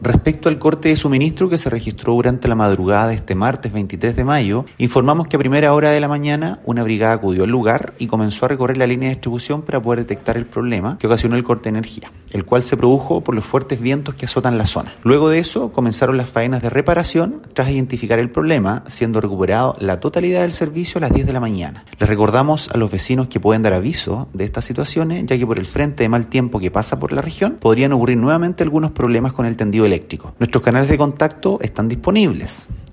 Respecto al corte de suministro que se registró durante la madrugada de este martes 23 de mayo, informamos que a primera hora de la mañana una brigada acudió al lugar y comenzó a recorrer la línea de distribución para poder detectar el problema que ocasionó el corte de energía, el cual se produjo por los fuertes vientos que azotan la zona. Luego de eso comenzaron las faenas de reparación tras identificar el problema, siendo recuperado la totalidad del servicio a las 10 de la mañana. Les recordamos a los vecinos que pueden dar aviso de estas situaciones, ya que por el frente de mal tiempo que pasa por la región podrían ocurrir nuevamente algunos problemas con el tendido eléctrico. Nuestros canales de contacto están disponibles.